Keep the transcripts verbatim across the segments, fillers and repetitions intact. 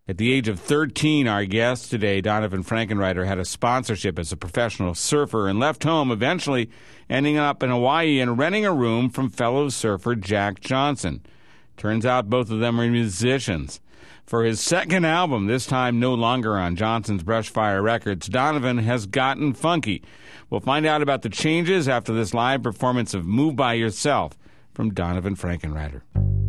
At the age of thirteen, our guest today, Donovan Frankenreiter, had a sponsorship as a professional surfer and left home, eventually ending up in Hawaii and renting a room from fellow surfer Jack Johnson. Turns out both of them are musicians. For his second album, this time no longer on Johnson's Brushfire Records, Donovan has gotten funky. We'll find out about the changes after this live performance of Move By Yourself from Donovan Frankenreiter.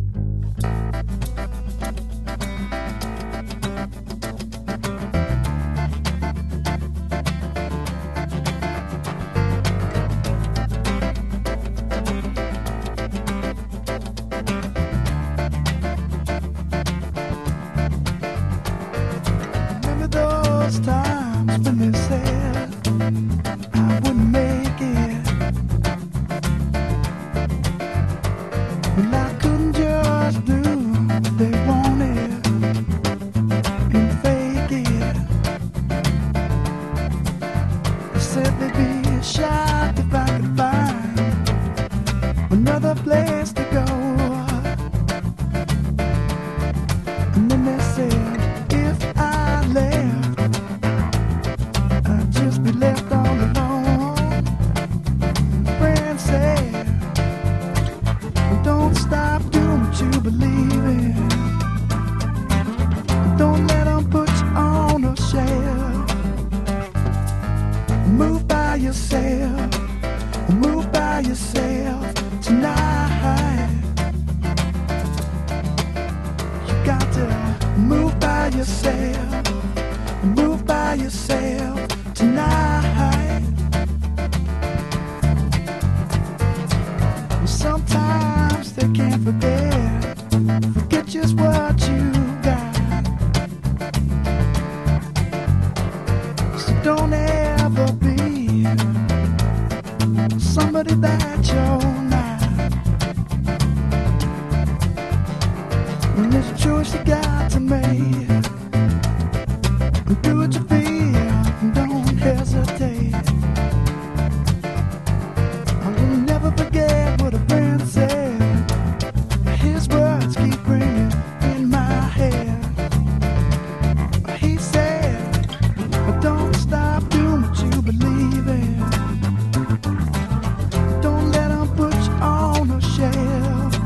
Times when they said I wouldn't make it, well, I couldn't just do what they wanted and fake it. They said they'd be shocked if I could find another place to go, and then they said if I left, just be left all alone. Friends say, don't stop doing what you believe in. Don't let them put you on a shelf. Move by yourself. Move by yourself tonight. You got to move by yourself. Move by yourself tonight. Sometimes they can't forget, forget just what you got. So don't ever be somebody that you're not. And there's a choice you got to make. Do what you feel, don't hesitate. I will never forget what a friend said. His words keep ringing in my head. He said, don't stop doing what you believe in. Don't let them put you on a shelf.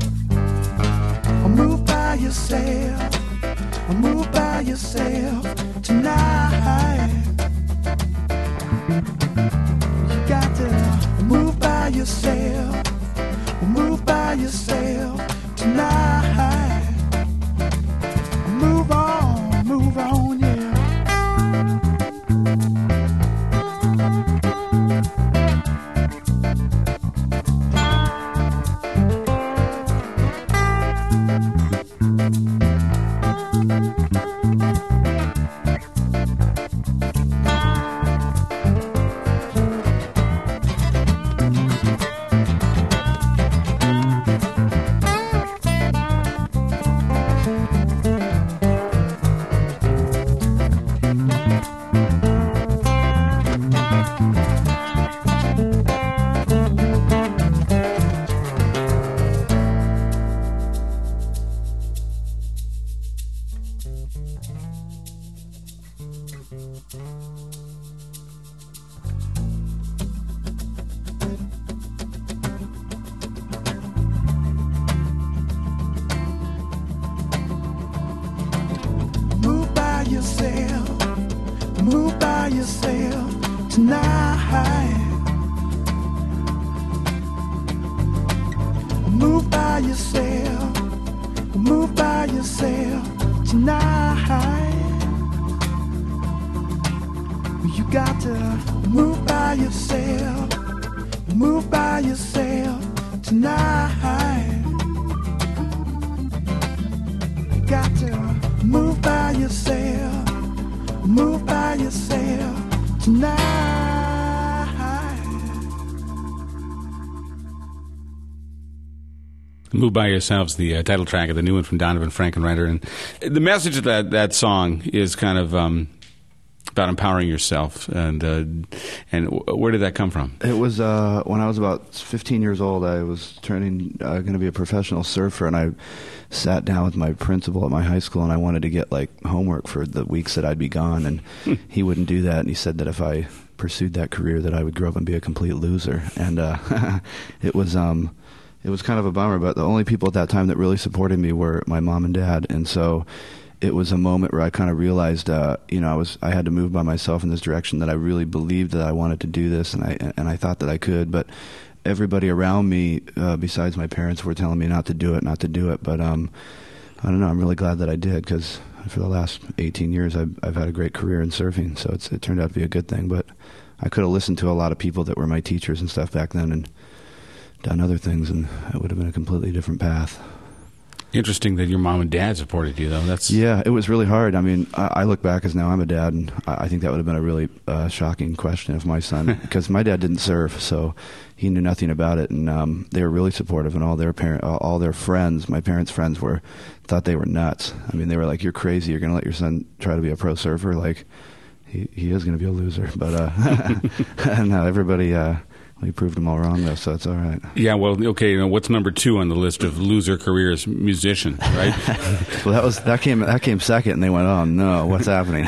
Move by yourself. Move by yourself tonight. You got to move by yourself. Move by yourself tonight. Move on, move on, yeah. Move by yourself tonight. Move by yourself. Move by yourself tonight. You got to move by yourself. Move by yourself tonight. You got to move by yourself. Move by yourself tonight. Move By Yourselves, the uh, title track of the new one from Donovan Frankenreiter. And the message of that, that song is kind of um, about empowering yourself, and uh, and where did that come from? It was uh, when I was about fifteen years old. I was turning uh, going to be a professional surfer, and I sat down with my principal at my high school, and I wanted to get like homework for the weeks that I'd be gone, and he wouldn't do that, and he said that if I pursued that career, that I would grow up and be a complete loser, and uh, it was um, it was kind of a bummer. But the only people at that time that really supported me were my mom and dad, and so it was a moment where I kind of realized, uh, you know, I was I had to move by myself in this direction, that I really believed that I wanted to do this, and I and I thought that I could. But everybody around me, uh, besides my parents, were telling me not to do it, not to do it. But um, I don't know. I'm really glad that I did, because for the last eighteen years, I've I've had a great career in surfing. So it's it turned out to be a good thing. But I could have listened to a lot of people that were my teachers and stuff back then, and done other things, and it would have been a completely different path. Interesting that your mom and dad supported you, though. That's yeah, it was really hard. I mean, I, I look back as now I'm a dad, and I, I think that would have been a really uh, shocking question if my son, because my dad didn't surf, so he knew nothing about it, and um, they were really supportive, and all their parent, all their friends, my parents' friends, were thought they were nuts. I mean, they were like, "You're crazy. You're going to let your son try to be a pro surfer? Like, he he is going to be a loser." But uh, no, everybody. Uh, We proved them all wrong, though, so it's all right. Yeah, well, okay. You know, what's number two on the list of loser careers? Musician, right? Well, that was that came that came second, and they went, "Oh no, what's happening?"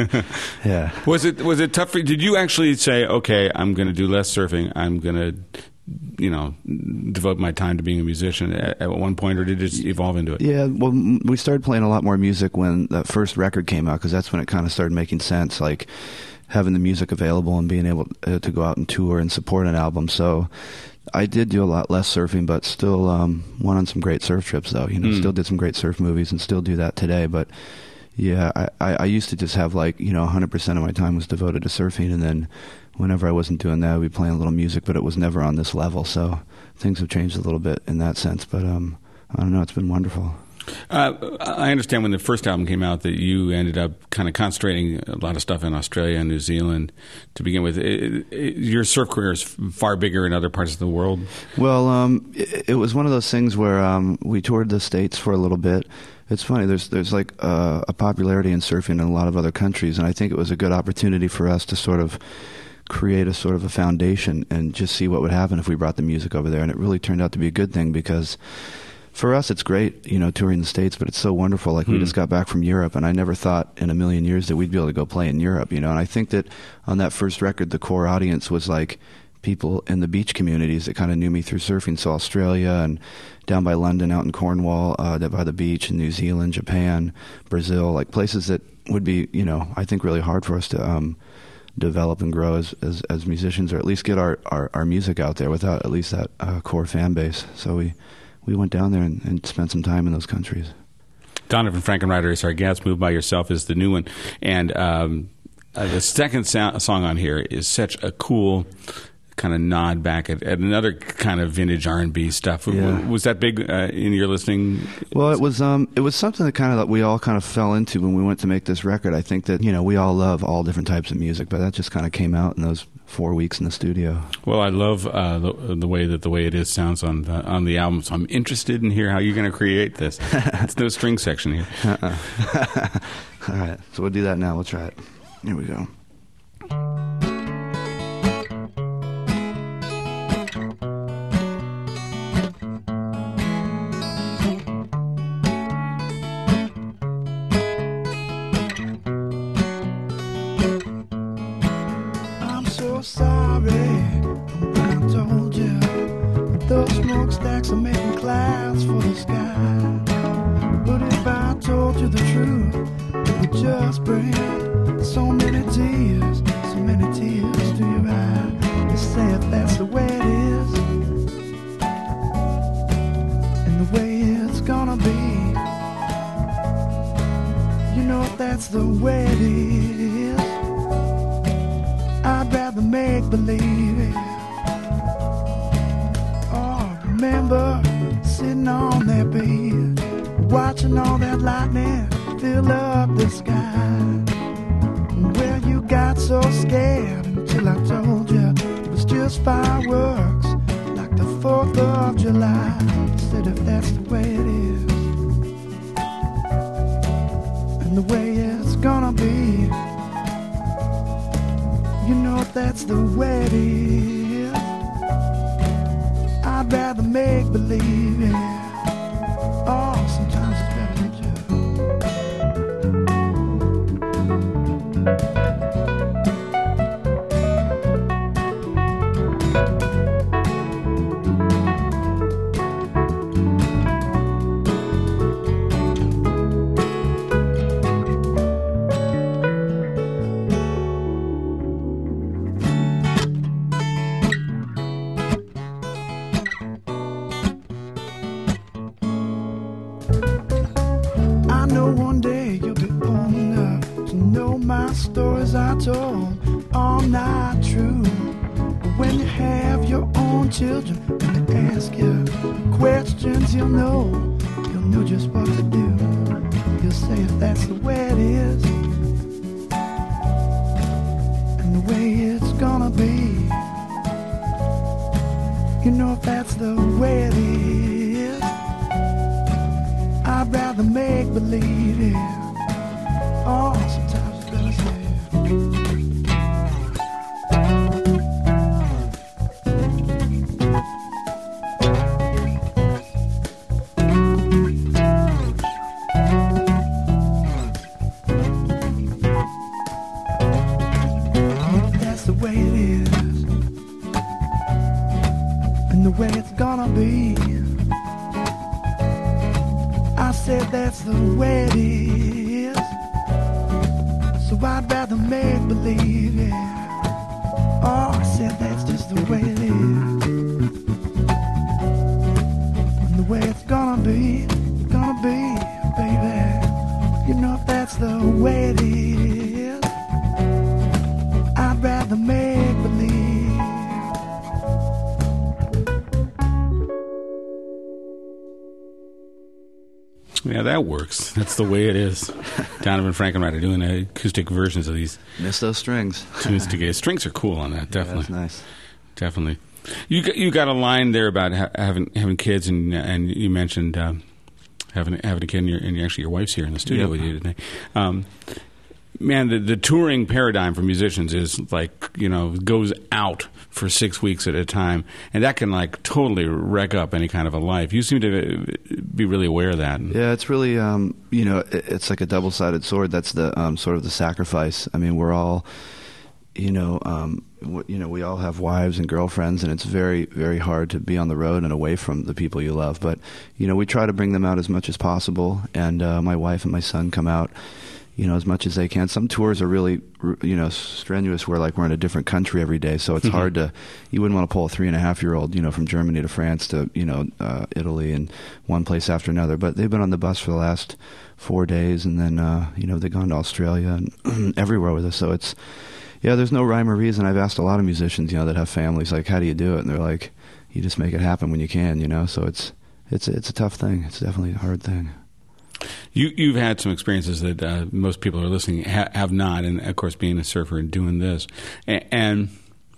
Yeah. Was it was it tough for you? Did you actually say, "Okay, I'm going to do less surfing. I'm going to, you know, devote my time to being a musician" at, at one point, or did it just evolve into it? Yeah. Well, m- we started playing a lot more music when that first record came out, because that's when it kind of started making sense. Like, having the music available and being able uh, to go out and tour and support an album. So I did do a lot less surfing, but still um, went on some great surf trips, though. You know, mm. still did some great surf movies and still do that today. But yeah, I, I, I used to just have like, you know, one hundred percent of my time was devoted to surfing. And then whenever I wasn't doing that, we'd be playing a little music, but it was never on this level. So things have changed a little bit in that sense. But um, I don't know, it's been wonderful. Uh, I understand when the first album came out that you ended up kind of concentrating a lot of stuff in Australia and New Zealand to begin with. It, it, your surf career is far bigger in other parts of the world. Well, um, it, it was one of those things where um, we toured the States for a little bit. It's funny, there's there's like uh, a popularity in surfing in a lot of other countries, and I think it was a good opportunity for us to sort of create a sort of a foundation and just see what would happen if we brought the music over there. And it really turned out to be a good thing, because for us, it's great, you know, touring the States, but it's so wonderful. Like, hmm. we just got back from Europe, and I never thought in a million years that we'd be able to go play in Europe, you know. And I think that on that first record, the core audience was like people in the beach communities that kind of knew me through surfing. So Australia and down by London, out in Cornwall, uh, by the beach, in New Zealand, Japan, Brazil, like places that would be, you know, I think really hard for us to um, develop and grow as, as as musicians, or at least get our, our, our music out there without at least that uh, core fan base. So we... We went down there and, and spent some time in those countries. Donovan Frankenreiter is our guest. Move By Yourself is the new one. And um, uh, the second so- song on here is such a cool kind of nod back at, at another kind of vintage R and B stuff. Yeah. Was that big uh, in your listening? Well, it was um, it was something that kind of that we all kind of fell into when we went to make this record. I think that, you know, we all love all different types of music, but that just kind of came out in those four weeks in the studio. Well, I love uh, the, the way that the way it is sounds on the, on the album. So I'm interested in hear how you're going to create this. It's no string section here. Uh-uh. All right, so we'll do that now. We'll try it. Here we go. Sorry, I told you those smokestacks are making clouds for the sky. But if I told you the truth, it would just bring so many tears, so many tears to your eye. Just say if that's the way it is, and the way it's gonna be. You know if that's the way it is, I'd rather make believe it. Oh, remember sitting on that bed, watching all that lightning fill up the sky. Well, you got so scared until I told you it was just fireworks, like the fourth of July. I said if that's the way it is, and the way it's gonna be, You know that's the way it is. I'd rather make believe, yeah. Oh, sometimes it's better to just stories I told are not true. But when you have your own children and they ask you questions, you'll know, you'll know just what to do. You'll say if that's the way it is and the way it's gonna be. You know if that's the way it is, I'd rather make believe it. Oh, sometimes that's the way it is. So I'd rather make believe, yeah. Oh, I said that's just the way it is. And the way it's gonna be, gonna be, baby. You know if that's the way it is, I'd rather make believe. Yeah, that works. That's the way it is. Donovan Frankenreiter doing acoustic versions of these. Miss those strings. Tunes together. Strings are cool on that, definitely. Yeah, that's nice. Definitely. You got, you got a line there about ha- having having kids, and and you mentioned um, having having a kid, and, your, and actually your wife's here in the studio yep. with you today. Um, man, the, the touring paradigm for musicians is like, you know, goes out for six weeks at a time, and that can like totally wreck up any kind of a life. You seem to be really aware of that. Yeah, it's really, um, you know, it's like a double-sided sword. That's the um, sort of the sacrifice. I mean, we're all, you know, um, w- you know, we all have wives and girlfriends, and it's very, very hard to be on the road and away from the people you love. But, you know, we try to bring them out as much as possible, and uh, my wife and my son come out, you know, as much as they can. Some tours are really, you know, strenuous where, like, we're in a different country every day, so it's mm-hmm. hard to, you wouldn't want to pull a three-and-a-half-year-old, you know, from Germany to France to, you know, uh, Italy and one place after another. But they've been on the bus for the last four days, and then, uh, you know, they've gone to Australia and everywhere with us. So it's, yeah, there's no rhyme or reason. I've asked a lot of musicians, you know, that have families, like, how do you do it? And they're like, you just make it happen when you can, you know. So it's it's it's a tough thing. It's definitely a hard thing. You, you've had some experiences that uh, most people who are listening ha- have not, and of course being a surfer and doing this. And, and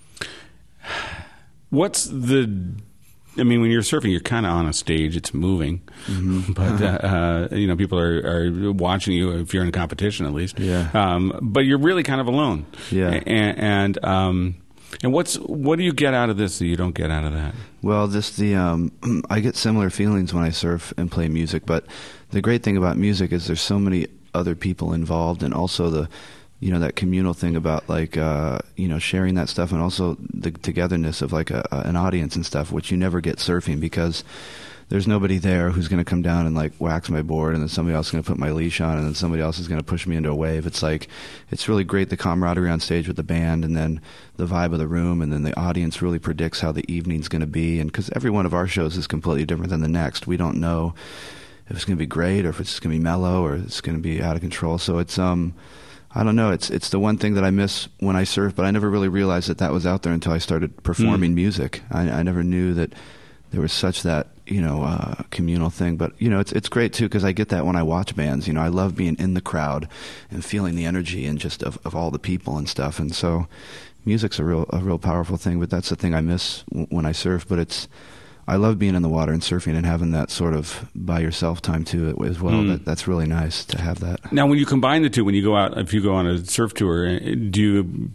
what's the, I mean, when you're surfing, you're kind of on a stage, it's moving, mm-hmm. but, uh, uh, you know, people are, are watching you, if you're in a competition at least. Yeah. Um, but you're really kind of alone. Yeah. And, and um, And what's what do you get out of this that you don't get out of that? Well, this the um, I get similar feelings when I surf and play music, but the great thing about music is there's so many other people involved, and also the, you know, that communal thing about like uh, you know, sharing that stuff, and also the togetherness of like a, a, an audience and stuff, which you never get surfing because there's nobody there who's going to come down and like wax my board, and then somebody else is going to put my leash on, and then somebody else is going to push me into a wave. It's like, it's really great, the camaraderie on stage with the band, and then the vibe of the room, and then the audience really predicts how the evening's going to be. And because every one of our shows is completely different than the next, we don't know if it's going to be great or if it's going to be mellow or it's going to be out of control. So it's um, I don't know. It's it's the one thing that I miss when I surf, but I never really realized that that was out there until I started performing mm. music. I, I never knew that there was such that, you know, uh, communal thing. But, you know, it's it's great, too, because I get that when I watch bands. You know, I love being in the crowd and feeling the energy and just of, of all the people and stuff. And so music's a real a real powerful thing, but that's the thing I miss w- when I surf. But it's, I love being in the water and surfing and having that sort of by yourself time, too, as well. Mm. That, that's really nice to have that. Now, when you combine the two, when you go out, if you go on a surf tour, do you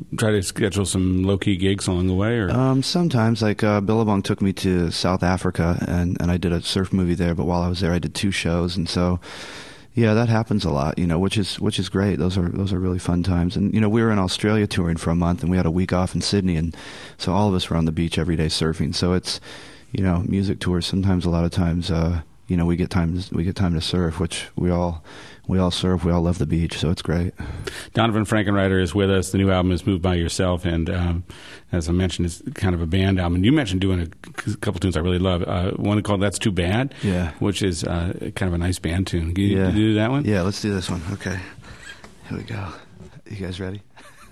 try to schedule some low key gigs along the way, or Um, sometimes, like uh, Billabong took me to South Africa, and, and I did a surf movie there. But while I was there, I did two shows, and so yeah, that happens a lot, you know, which is which is great. Those are those are really fun times. And you know, we were in Australia touring for a month, and we had a week off in Sydney, and so all of us were on the beach every day surfing. So it's, you know, music tours. Sometimes, a lot of times, uh, you know, we get time we get time to surf, which we all. We all surf. We all love the beach, so it's great. Donovan Frankenreiter is with us. The new album is Moved by Yourself, and um, as I mentioned, it's kind of a band album. And you mentioned doing a c- couple tunes I really love. Uh, one called "That's Too Bad," yeah, which is uh, kind of a nice band tune. Can you yeah. do that one? Yeah, let's do this one. Okay, here we go. You guys ready?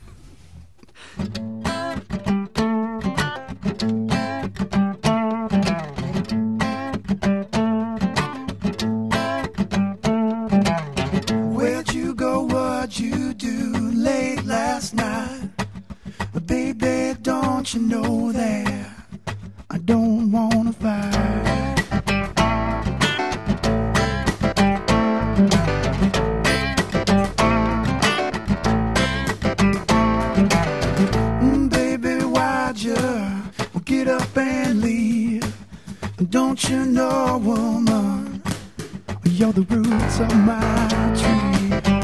Don't you know that I don't wanna fight? Mm, baby, why'd you get up and leave? Don't you know, woman, you're the roots of my tree.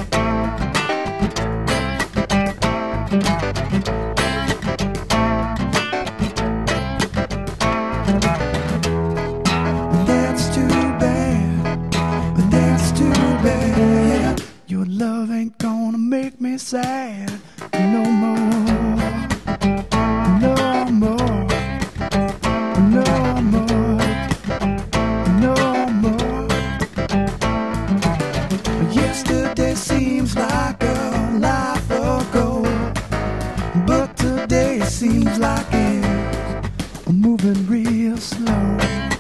Sad no more, no more, no more, no more. Yesterday seems like a life ago, but today seems like it's moving real slow.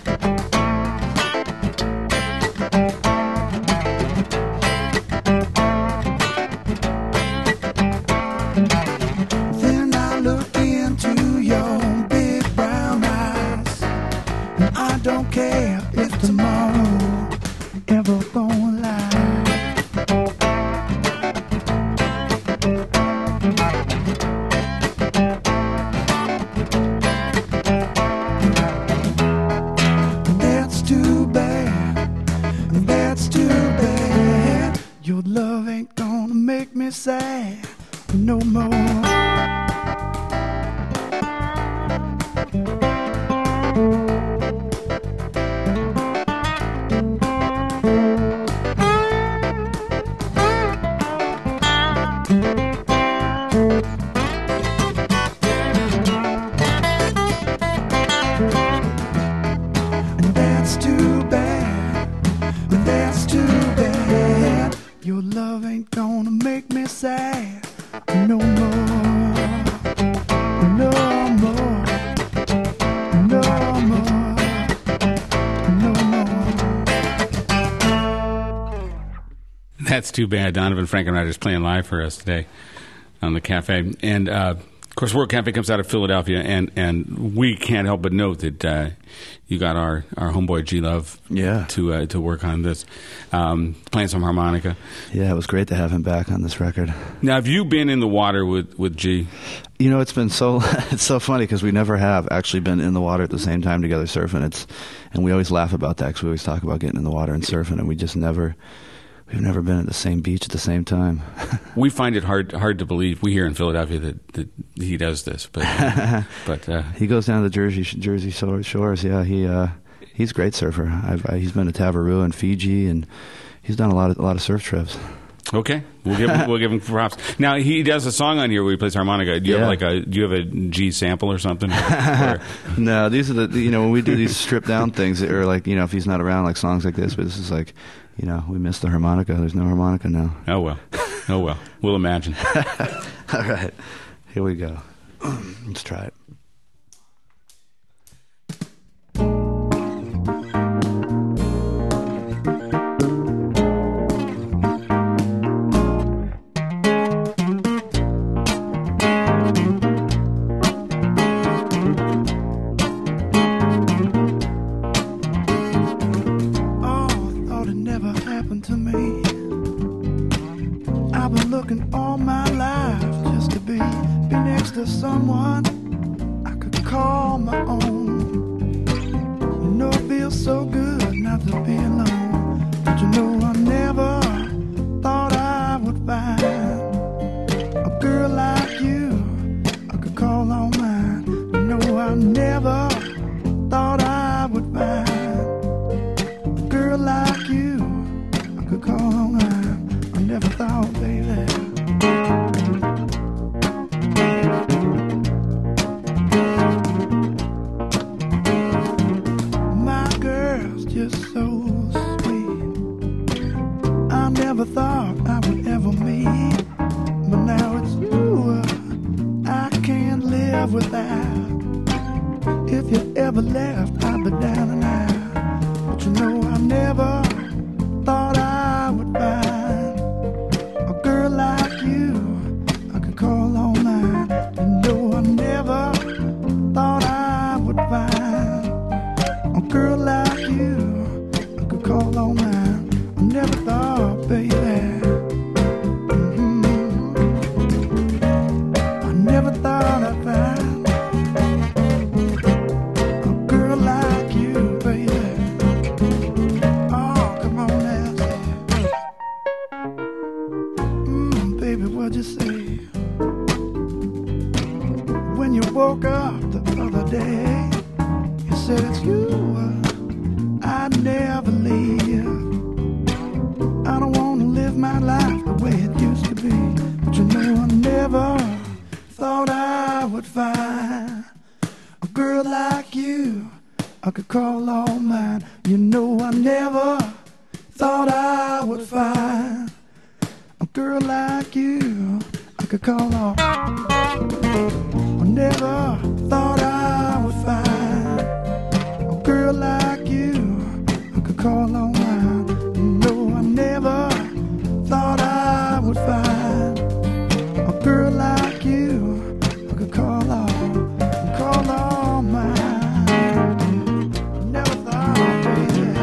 No more. And that's too bad. That's too bad. Your love ain't gonna make me sad. No more, no more, no more, no more. That's Too Bad. Donovan Frankenreiter is playing live for us today on the Cafe. And, uh, of course, World Cafe comes out of Philadelphia, and, and we can't help but note that uh, you got our, our homeboy G Love yeah. to uh, to work on this, um, playing some harmonica. Yeah, it was great to have him back on this record. Now, have you been in the water with, with G? You know, it's been so it's so funny because we never have actually been in the water at the same time together surfing. It's and we always laugh about that because we always talk about getting in the water and surfing, and we just never. We've never been at the same beach at the same time. We find it hard hard to believe. We here in Philadelphia that, that he does this, but but uh, he goes down to the Jersey Jersey shores. Yeah, he uh, he's a great surfer. I've, I, he's been to Tavarua and Fiji, and he's done a lot of a lot of surf trips. Okay, we'll give him, we'll give him props. Now he does a song on here where he plays harmonica. Do you yeah. have like a do you have a G sample or something? Or? No, these are the you know when we do these stripped down things, or like you know if he's not around, like songs like this. But this is like. You know, we missed the harmonica. There's no harmonica now. Oh, well. Oh, well. We'll imagine. All right. Here we go. Let's try it. Looking all my life just to be be next to someone I could call my own. You know it feels so good not to be alone. But you know I never thought I would find a girl like you I could call on mine. You know I never thought I would find a girl like you I could call on mine. I never thought, baby. My girl's just so sweet. I never thought I would ever meet, but now it's you I can't live without. If you ever left, I'd be down and out. But you know I never thought I would find a girl like you I could call on mine. You know I never thought I would find a girl like you I could call on mine. I never thought, baby. Mm-hmm. I never thought I'd find woke up the other day, you said it's you I'd never leave. I don't want to live my life the way it used to be, but you know I never thought I would find a girl like you I could call on mine. You know I never thought I would find a girl like you I could call on. I never thought I would find a girl like you I could call on mine. You know I never thought I would find a girl like you I could call on, call on mine. I never thought, baby.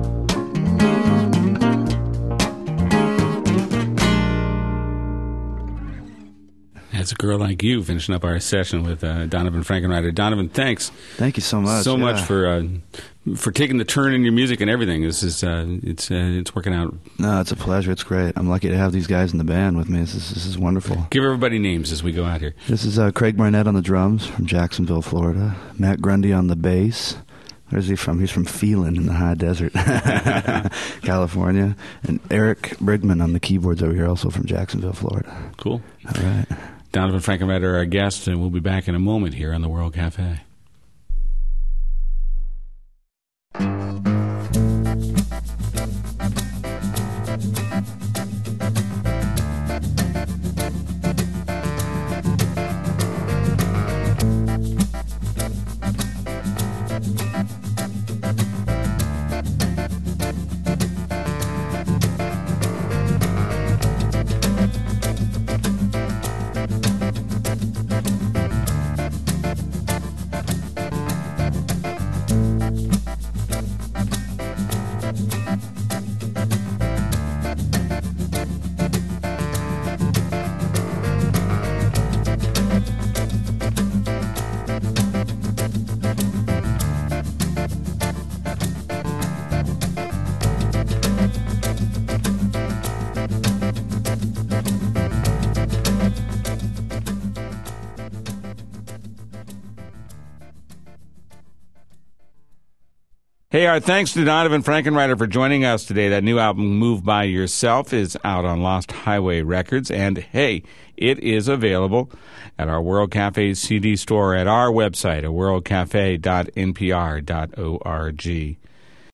As a girl like you, finishing up our session with uh, Donovan Frankenreiter. Donovan, thanks. Thank you so much. So yeah. much for uh, for taking the turn in your music and everything. This is uh, it's uh, it's working out. No, it's a pleasure. It's great. I'm lucky to have these guys in the band with me. This is, this is wonderful. Give everybody names as we go out here. This is uh, Craig Barnett on the drums from Jacksonville, Florida. Matt Grundy on the bass. Where's he from? He's from Phelan in the high desert, California. And Eric Brigman on the keyboards over here, also from Jacksonville, Florida. Cool. All right. Donovan Frankenreiter, our guest, and we'll be back in a moment here on the World Cafe. Hey, our thanks to Donovan Frankenreiter for joining us today. That new album, Move By Yourself, is out on Lost Highway Records. And, hey, it is available at our World Cafe C D store at our website, at world cafe dot n p r dot org.